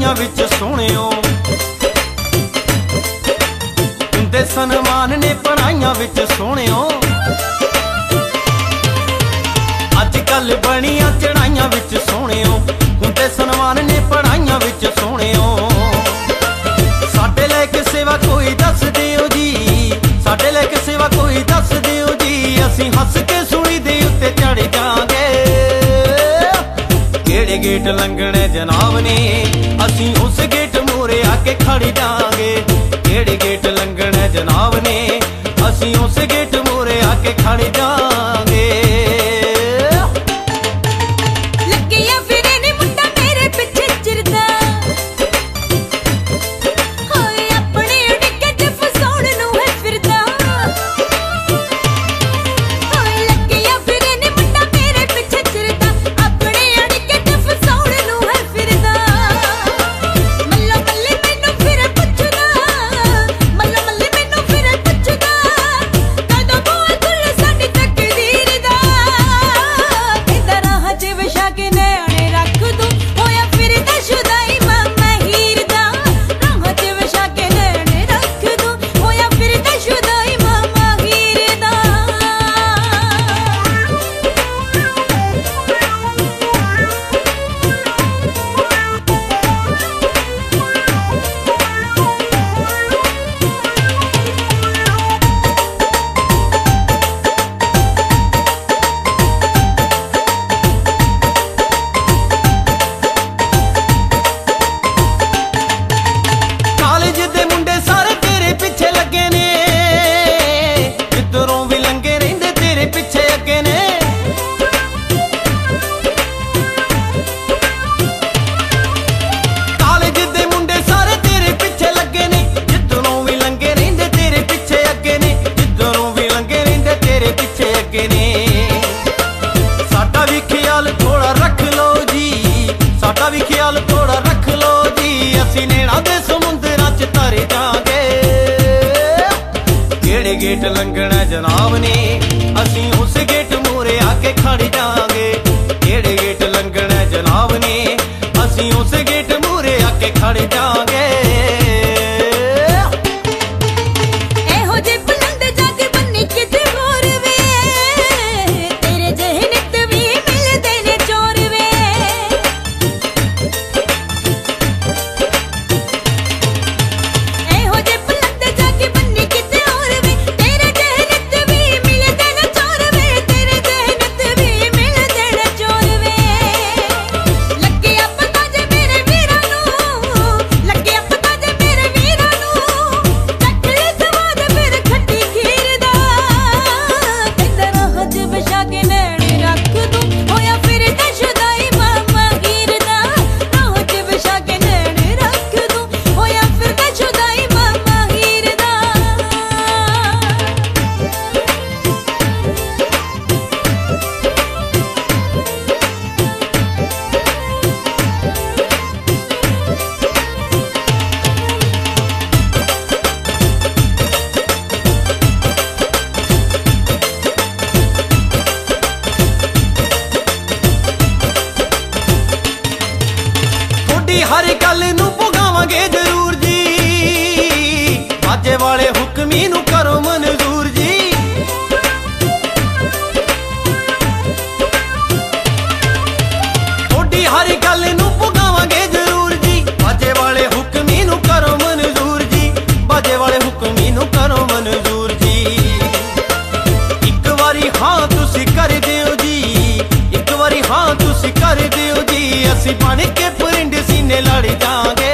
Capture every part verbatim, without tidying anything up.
चढ़ाइयां विच सोहणियो, हुंदे सन्मान ने पढ़ाइयां विच सोहणियो। अज कल बणियां चढ़ाइयां विच सोहणियो, हुंदे सन्मान ने पढ़ाइयां विच सोहणियो। साडे लैके सेवा कोई दस दिओ जी, साडे लैके सेवा कोई दस दिओ जी, असीं हस के सुनी दे उत्ते चढ़ जांगे। केड़े गेट लंघणे जनाब ने, असीं उस गेट मूरे आके खड़ जांगे। केड़े गेट लंघणे जनाब ने, असीं उस गेट मूरे आके खड़ जांगे। गेट लंघना जनाब ने, असीं उस गेट मूरे आके खड़ जांगे। केड़े गेट लंघना जनाब ने, असीं उस गेट मूरे आके खड़ जांगे। हर गल नूं पुगावांगे जरूर जी, माझे वाले हुक्मी नूं करो मंजूर जी। थोड़ी हर गल नूं पुगावांगे जरूर जी, माझे वाले हुक्मी नूं करो मंजूर जी, माझे वाले हुक्मी नूं करो मंजूर जी। एक वारी हाँ तुसीं कर दिओ जी, एक वारी हाँ तुसीं कर दिओ जी, असीं बण के परिंड सीने लड़ जांगे।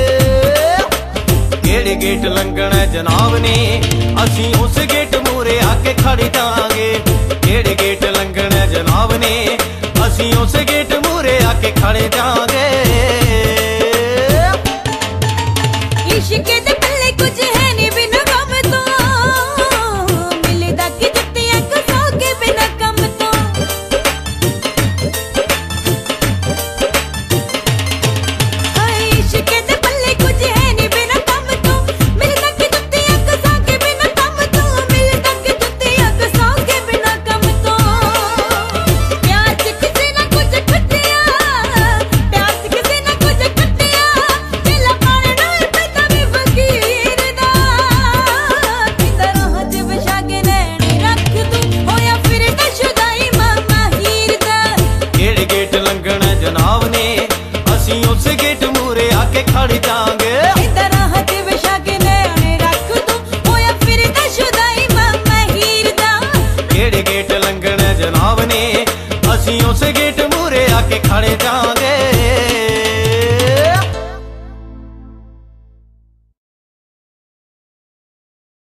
केड़े गेट लंघना जनाब ने, असीं उस गेट मूरे आके खड़ जांगे। केड़े गेट लंघना जनाब ने, असीं उस गेट मूरे आके खड़ जांगे। इश्क दे पल्ले कुछ है नी बिना गम तो, मिलदा कि जुत्तियां कसो के बिना कम तो। इश्क दे पल्ले कुछ है नी बिना कम तो, मिलदा कि जुत्तियां कसो के बिना कम तो, मिलदा कि जुत्तियां कसो के बिना कम तो। प्यार च किसी ना कुछ खटिया, प्यार के खड़े जांगे।